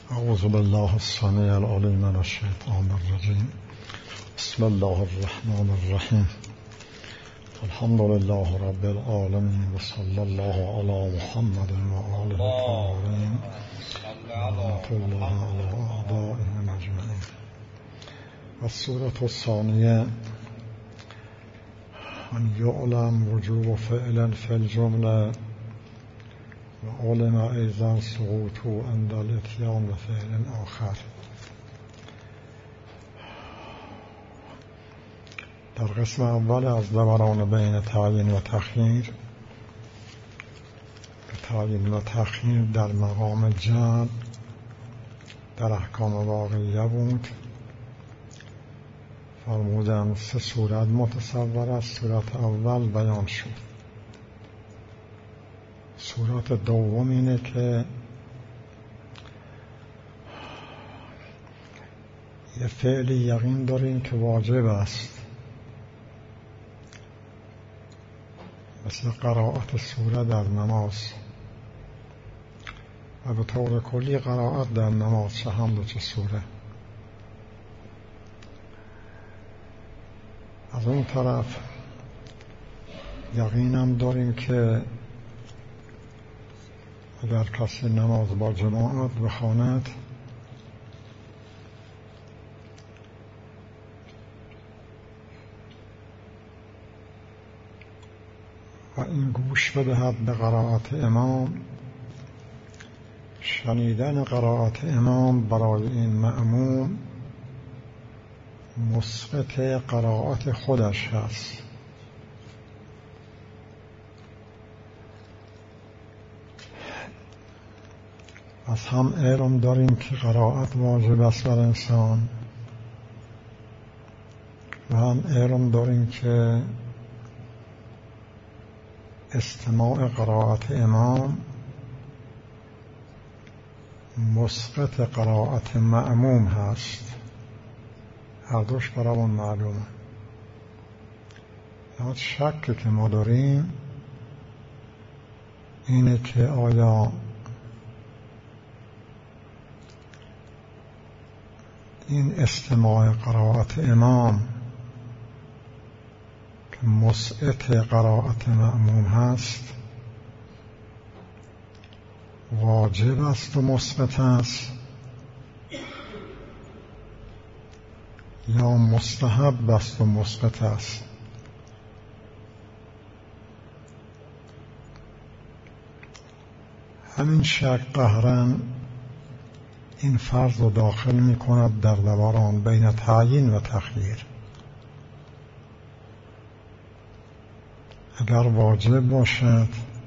اعوذ بالله السمیع العلیم من الشیطان الرجیم. بسم الله الرحمن الرحیم. الحمد لله رب العالمین و صلی الله علی محمد و آله الطاهرین رحمة الله علی اعدائهم اجمعین. السورة الثانیه ان یعلم وجوب فعل فی الجمله و علم ایضا سقوطه عند الاتیان و فعل آخر. در قسم اول از دوران بین تعیین و تخییر، تعیین و تخییر در مقام جمع در احکام واقعیه بود. فرمودند سه صورت متصور است. صورت اول بیان شد. صورت دوم اینه که یه فعلی یقین داریم که واجب است، مثل قرائت سوره در نماز، و به طور کلی قرائت در نماز چه حمد و چه سوره. از اون طرف یقینم داریم که اگر کسی نماز با جماعت بخواند و این گوش بدهد به قرائت امام، شنیدن قرائت امام برای این مأموم مسقط قرائت خودش هست. از هم علم داریم که قرائت واجب است بر انسان و هم علم داریم که استماع قرائت امام مسقط قرائت مأموم هست. هر دوش برامون معلومه. یاد شک که ما داریم اینه که آیا این استماع قرائت امام که مسقط قرائت مأموم هست واجب است و مسقط است یا مستحب است و مسقط است. همین شک قهراً این فرض رو داخل می کند در دوران بین تعیین و تخییر. اگر واجب باشد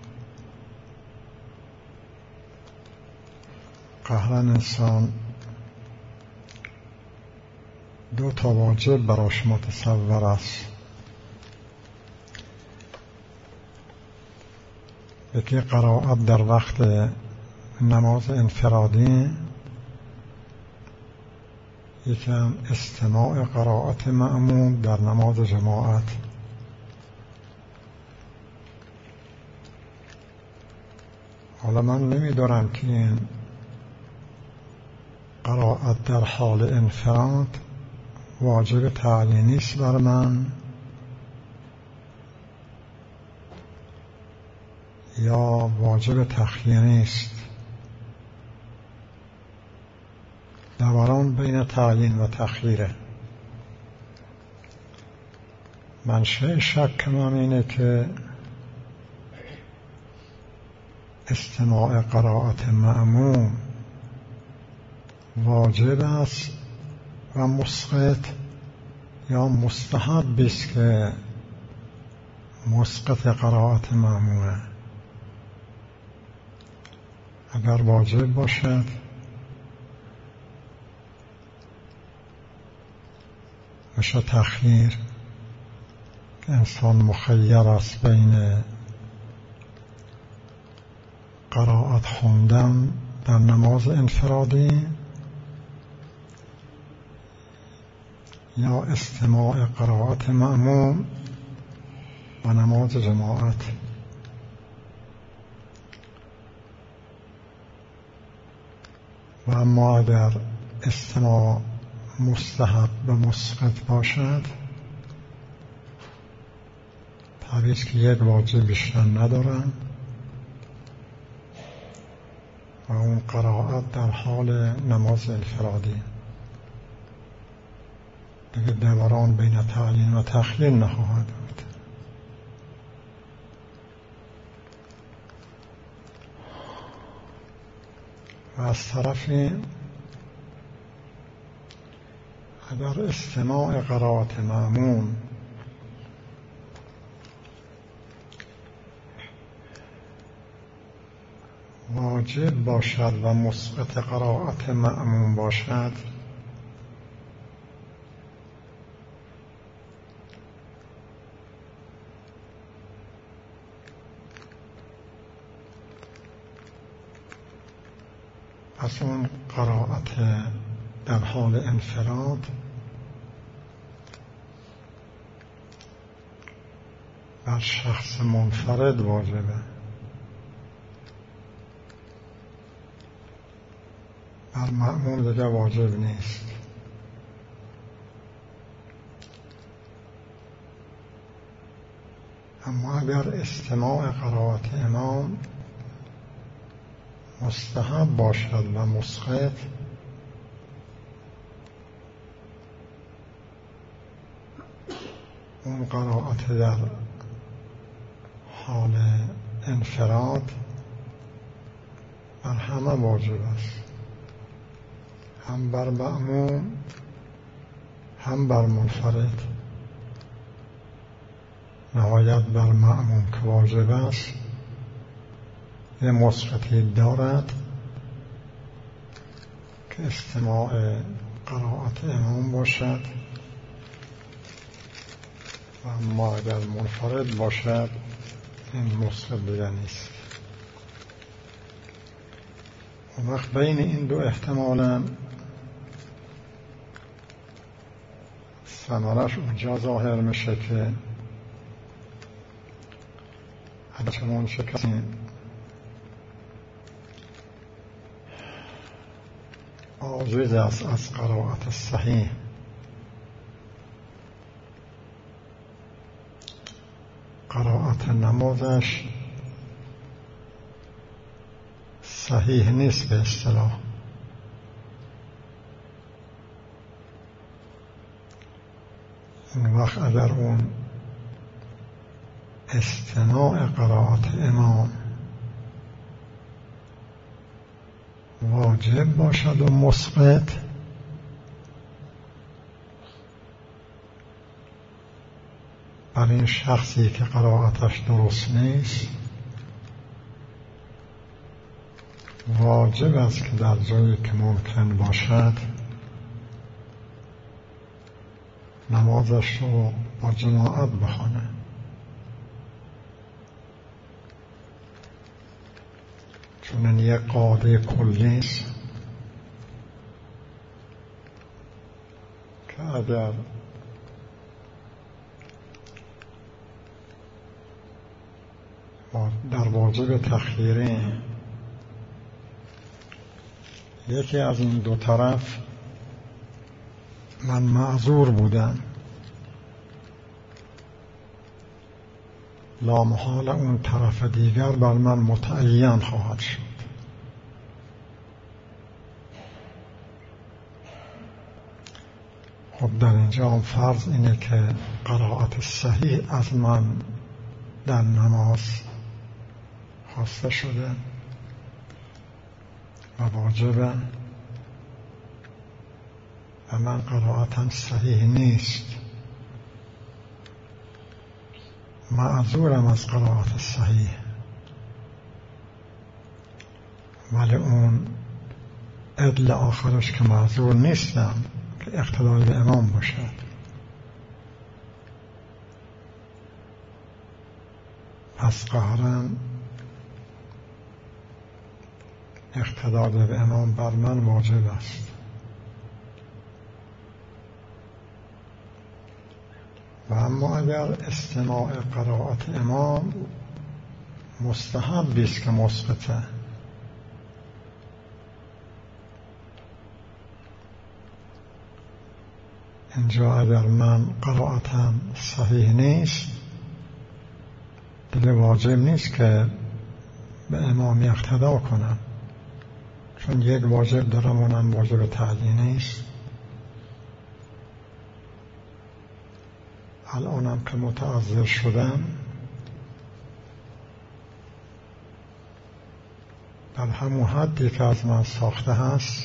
قهراً انسان دو تا واجب براش متصور است. یکی قرائت در وقت نماز انفرادی، یکی هم استماع قرائت مأموم در نماز جماعت. حالا من نمیدارم که این قرائت در حال انفراد واجب تعیینی است بر من یا واجب تخییری است. دوران بین تعیین و تخییره. منشأ شک من اینه که استماع قرائت مأموم واجب است و مسقط یا مستحب است که مسقط قرائت مأمومه. اگر واجب باشد میشه تخییر، انسان مخیر است بین قرائت خوندن در نماز انفرادی یا استماع قرائت مأموم و نماز جماعت. و اما اگر استماع مستحب و مسقط باشد، طبیعی است که یک واجب بیشتر ندارن و اون قرائت در حال نماز انفرادی دیگه دوران بین تعیین و تخییر نخواهد بود. و از طرفی اگر استماع قرائت مأموم واجب باشد و مسقط قرائت مأموم باشد، از اون قرائت در حال انفراد بر شخص منفرد واجبه، بر مأموم دیگه واجب نیست. اما اگر استماع قرائت امام مستحب باشد و مسقط، اون قرائت در حال انفراد بر همه واجب است، هم بر مأموم هم بر منفرد. نهایت بر مأموم که واجب است یه مسقطی دارد که استماع قرائت امام باشد و اما اگر منفرد باشد این مسقط دیگر نیست. اون وقت بین این دو احتمالا ثمرش اونجا ظاهر میشه که همچنان شکستیم عاجز است از قرائت صحیح، قرائت نمازش صحیح نیست به اصطلاح. اون وقت اگر اون استماع قرائت امام واجب باشد و مسقط، برای این شخصی که قرائتش درست نیست واجب است که در جایی که ممکن باشد نمازش رو با جماعت بخونه. چون این یک قاعده کلی است که اگر در واجب تخییری یکی از این دو طرف من معذور بودم، لامحال اون طرف دیگر بر من متعین خواهد شد. خب در اینجا هم فرض اینه که قرائت صحیح از من در نماز خواسته شده و واجبه و من قرائتم صحیح نیست، معذورم از قرائت صحیح، ولی اون عدل آخرش که معذور نیستم که اقتدای به امام باشد. پس قهرا اقتدای به امام بر من واجب است. و اما اگر استماع قرائت امام مستحب است که مسقطه، اینجا اگر من قرائتم صحیح نیست دیگه واجب نیست که به امام اقتدا کنم، چون یک واجب دارم اونم واجب تعیینی است. الانم که متعذر شدم در همون حدی که از من ساخته هست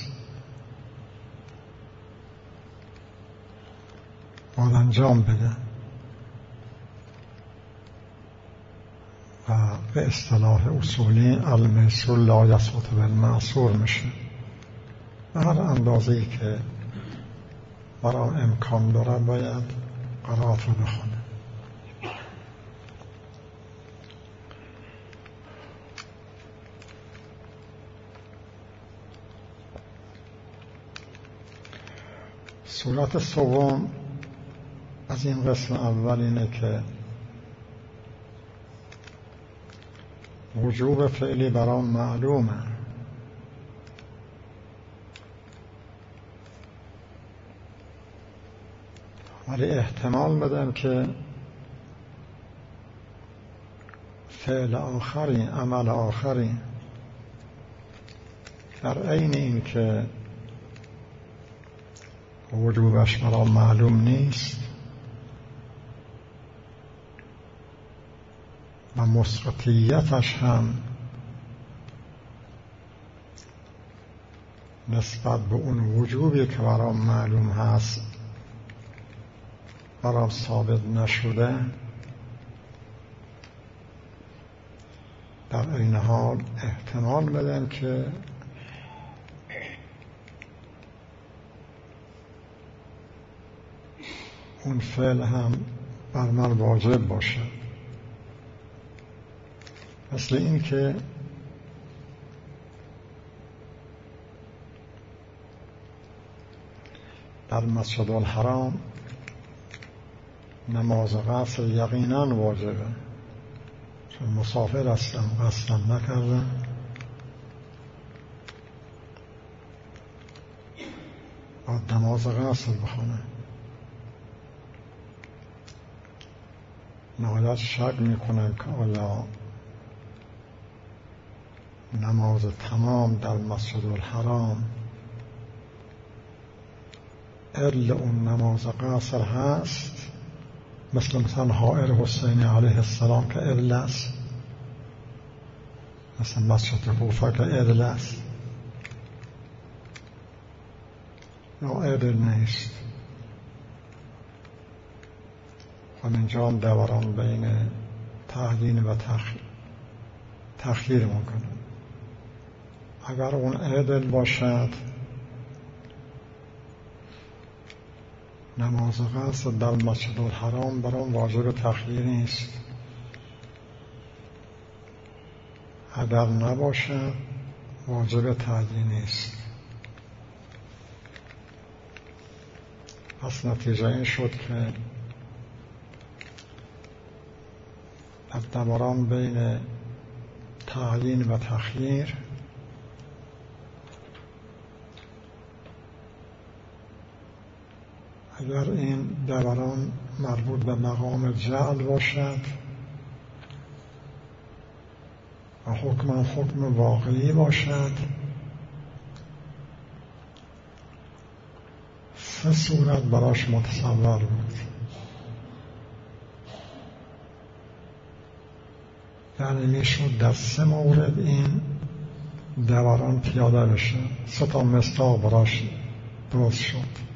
باید انجام بدم و به اصطلاح اصولی المسئول لا یسقط بالمعصور میشه. و هر اندازه‌ای که برام امکان داره باید قرائت رو بخونه. صورت سوم از این قسم اول اینه که وجوب فعلی برام معلومه، ولی احتمال بدم که فعل آخری، عمل آخری در عین این که وجوبش برام معلوم نیست و مسقطیتش هم نسبت به اون وجوبی که برام معلوم هست برام ثابت نشده، در این حال احتمال بدم که اون فعل هم بر من واجب باشه. مثل این که در مسجد الحرام نماز قصر یقینا واجبه، چون مسافر هستم قصدم نکردم. باید نماز قصر بخونم. نهایت شک میکنم که آیا نماز تمام در مسجد الحرام الا اون نماز قصر هست، مثلا حائر حسین علیه السلام که ارل است، مثلا مسجد کوفه که ارل است، یا ارل نیست. و اینجا هم دوران بین تعیین و تأخیر میکنه. اگر اون عدل باشد نماز قصر در مسجد الحرام برام واجب تأخیر نیست، اگر نباشد واجب تعیین نیست. پس نتیجه این شد که در دوران بین تعیین و تأخیر اگر این دوران مربوط به مقام جعل باشد و حکم واقعی باشد، سه صورت براش متصور بود. یعنی میشد در سه مورد این دوران پیاده بشه. سه تا مصداق براش درست شد.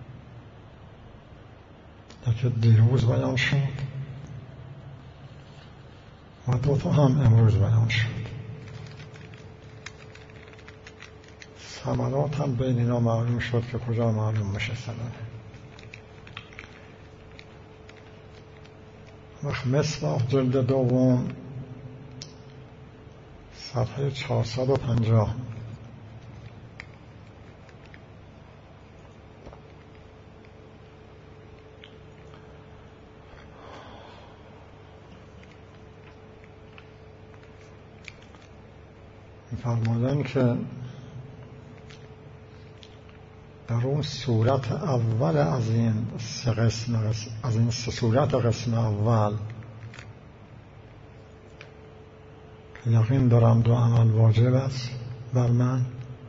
یکی دیروز بیان شد و دو تا هم امروز بیان شد. ثمرات هم بین اینا معلوم شد که کجا معلوم میشه ثمره. وقت مصباح جلد دوم صفحه 450 فرمودن که در اون صورت اول از این سه صورت قسم اول که یقین دارم دو عمل واجب است بر من،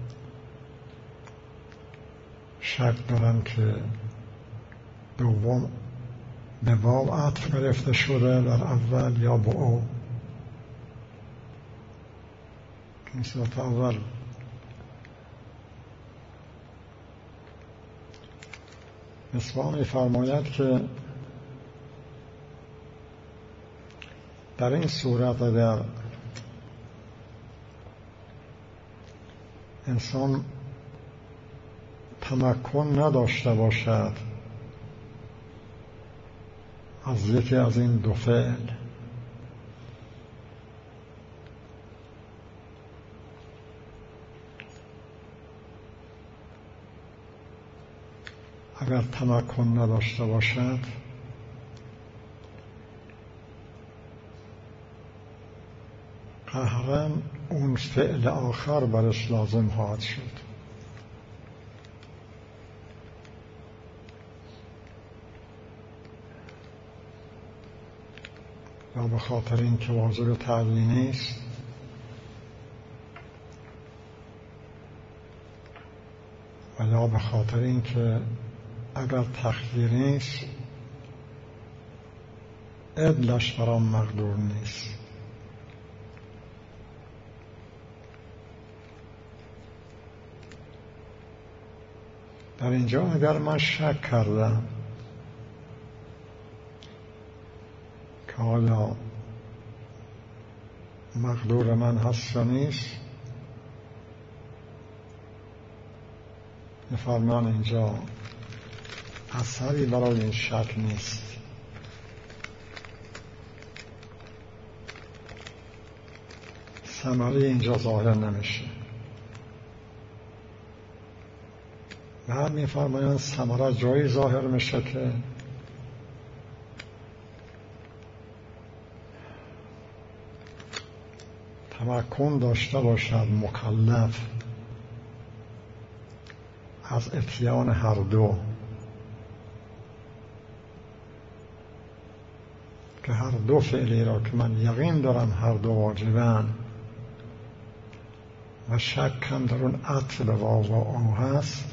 شک دارم که دوم به واو عطف گرفته شده در اول یا به او. این صورت اول مصباح می‌فرماید که در این صورت اگر انسان تمکن نداشته باشد از یکی از این دو فعل، اگر تمکن نداشته باشد قهراً اون فعل آخر برش لازم خواهد شد. یا به خاطر این که واجب تعیینی است و یا به خاطر این که اگر تخییری است عدلش برام مقدور نیست. در اینجا اگر من شک کردم که آیا مقدور من هست یا نیست، می‌فرمان اینجا اثری برای این شک نیست. ثمره اینجا ظاهر نمیشه. بعد می‌فرمایند ثمره جایی ظاهر میشه که تمکن داشته باشد مکلف از اتیان هر دو، که هر دو فعلی را که من یقین دارم هر دو واجبن و شکم در اون عطف به واو و او هست،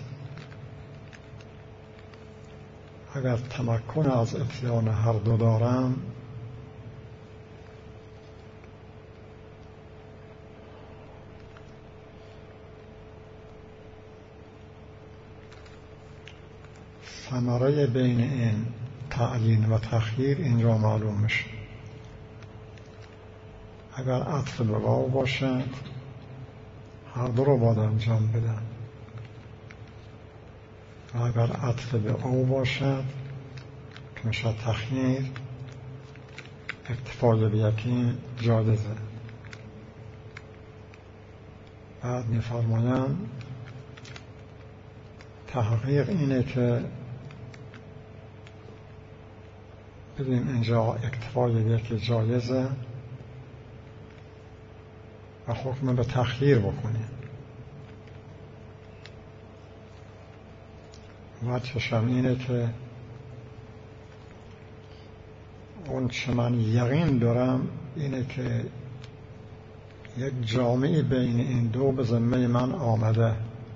اگر تمکن از اتیان هر دو دارم ثمره بین این تعیین و تخییر اینجا معلوم میشه. اگر عطف به واو باشد هر دو رو باید انجام بدن و اگر عطف به او باشد که میشه تخییر، اکتفای به یکی جایزه. بعد می‌فرمایند تحقیق اینه که ببین اینجا اکتفای به یکی جایزه و حکم به تخییر بکنیم. وجهشم اینه که اون چه من یقین دارم اینه که یک جامعی بین این دو به ذمه من آمده،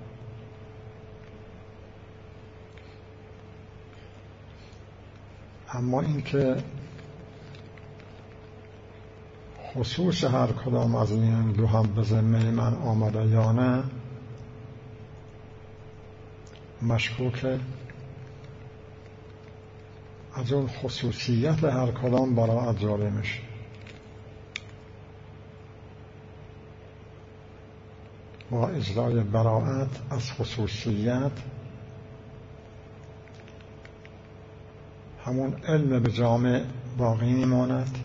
اما اینکه خصوص هر کدام از این دو هم به ذمه من آمده یا نه مشکوکه. از اون خصوصیت هر کدام براعت جاری میشه. با اجرای براعت از خصوصیت همون علم به جامع باقی میماند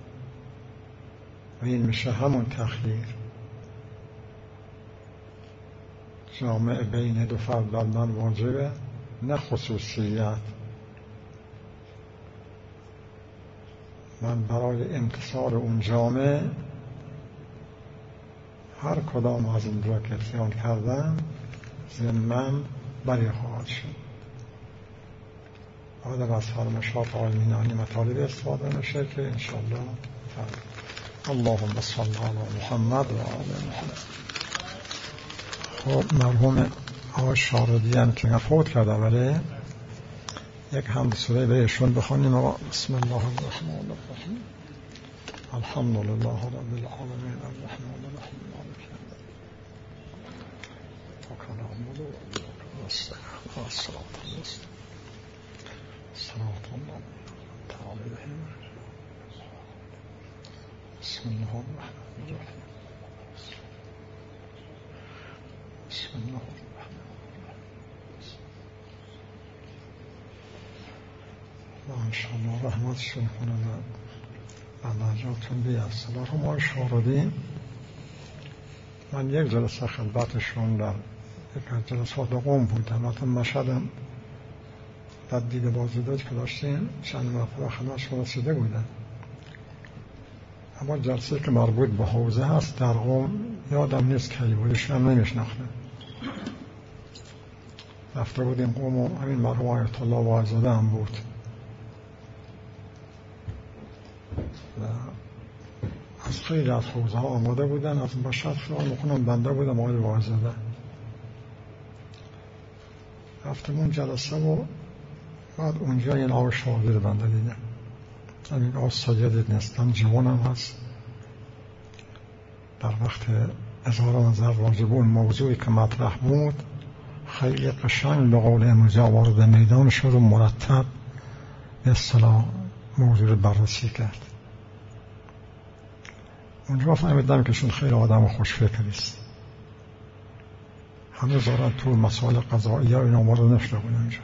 و این میشه همون تخییر. جامع بین دو فرد بر من واجبه، نه خصوصیت. من برای امتصال اون جامع هر کدام از این را که اتیان کردم ذمم بری خواهد شد. بعد از فرمایشات آقای مینانی مطالب استفاده نشه که انشاءالله اللهم صل علی محمد و آل محمد. خب مرحوم آقای شاردی هم که فوت کرده، ولی یک حمد سوره بهشون بخونیم. بسم الله الرحمن الرحیم. الحمد لله رب العالمین الرحمن الرحیم مالک یوم الدین و کان نعبد و ایاک نستعین الصراط المستقیم صراط الذین أنعمت عليهم. بسم الله الرحمن الرحیم. بسم الله الرحمن الرحیم. و انشاءالله رحمتشون کنه و نجاتون بیست. مرحوم آقای شاردی من یک جلسه خدمتشون در یک از جلسات قم بودم، حتی مشهدم در دید بازدید که داشتیم چند مرتبه خدمتشون رسیده بودم. اما جلسه که مربوط به حوزه هست در قم یادم نیست که بودش، هم نمیشناختم. رفته بودیم قم و همین مرحوم آیت الله واعظ‌زاده هم بود و از خیلی از حوزه ها آماده بودن. از باشد خیال میکنم بنده بودم آقای واعظ‌زاده. رفتم اون جلسه و بعد اونجا این آقای شاردی رو بنده دیدم. این آقای سید نیستم، جوانم هست. در وقت اظهار نظر راجع به اون موضوعی که مطرح بود خیلی قشنگ به قول امروزی وارد میدان شد و مرتب به اصطلاح موضوع رو بررسی کرد. اونجا فهمیدم که شون خیلی آدم خوشفکر است. هنوز دارن تو مسائل قضایی ها اینا مورد نشده بود اونجا.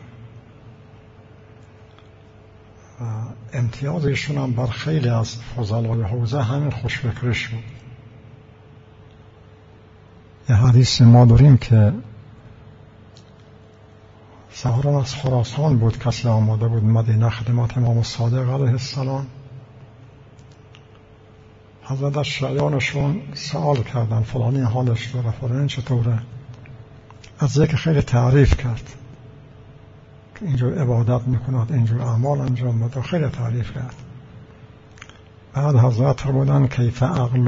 و امتیازشون هم بر خیلی از فضلای حوزه همین خوشفکرش بود. یه حدیث ما داریم که سهران از خراسان بود کسی آماده بود مدینه خدمت امام صادق علیه السلام. حضرت از شیعانشون سوال کردن فلانی حالش داره، فلانی چطوره. از یک خیلی تعریف کرد که اینجور عبادت میکند، اینجور اعمال انجام میده، خیلی تعریف کرد. بعد حضرت فرمودن کیف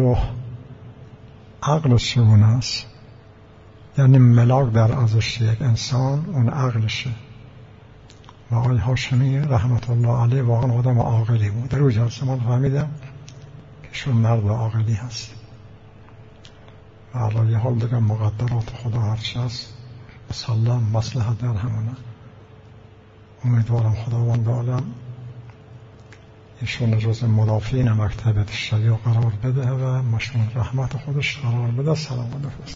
عقلش چگونه است، یعنی ملاک در ازش یک انسان اون عقلشه. و آقای هاشمی رحمت الله علیه واقعا آدم عاقلی بود. در اون جلسه من فهمیدم که شون مرد عاقلی هست و علی حال دیگه مقدرات خدا هرچی هست مسلم مصلحت در همونه. امیدوارم خداوند عالم ایشون جز مدافعین مکتب شیعه قرار بده و مشمول رحمت خودش قرار بده. سلام علیکم.